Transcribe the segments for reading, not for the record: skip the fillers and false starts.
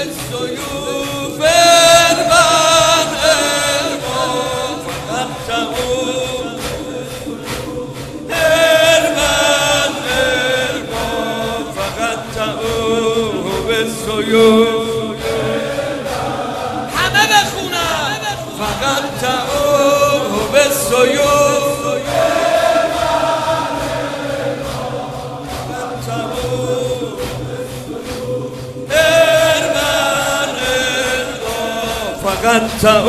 بالسيوف اربح اربح فقدته اربح اربح فقدته بالسيوف همه بخونن فقدته بالسيوف فقدته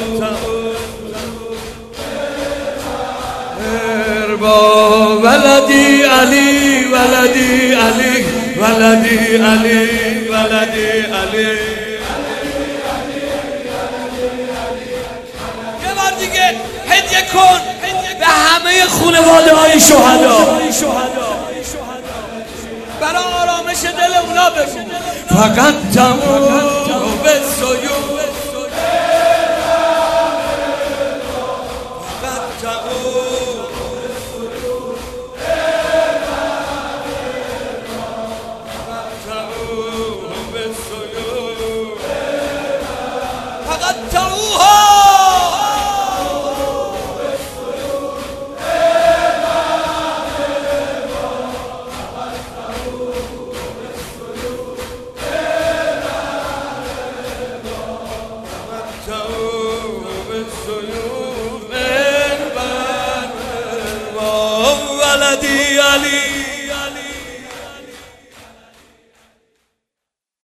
اربا ولدي علي ولدي علي ولدي علي ولدي علي یه بار دیگه هدیه کن به همه خانواده های شهدا برای آرامش دل اونا بگو فقدته بالسيوف ولدي علي